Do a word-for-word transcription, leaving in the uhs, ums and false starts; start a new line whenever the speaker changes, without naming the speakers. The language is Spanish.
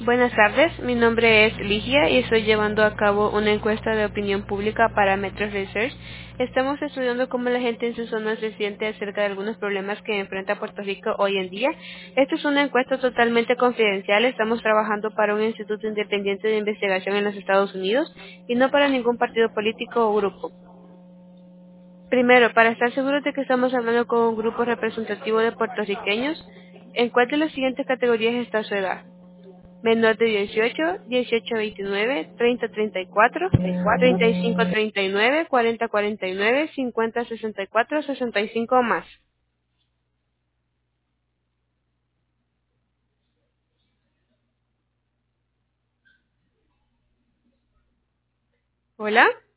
Buenas tardes, mi nombre es Ligia y estoy llevando a cabo una encuesta de opinión pública para Metro Research. Estamos estudiando cómo la gente en su zona se siente acerca de algunos problemas que enfrenta Puerto Rico hoy en día. Esta es una encuesta totalmente confidencial. Estamos trabajando para un instituto independiente de investigación en los Estados Unidos y no para ningún partido político o grupo. Primero, para estar seguros de que estamos hablando con un grupo representativo de puertorriqueños, ¿en cuál de las siguientes categorías está su edad? Menor de dieciocho, dieciocho a veintinueve, treinta a treinta y cuatro, treinta y cinco a treinta y nueve, cuarenta a cuarenta y nueve, cincuenta a sesenta y cuatro, sesenta y cinco o más. ¿Hola?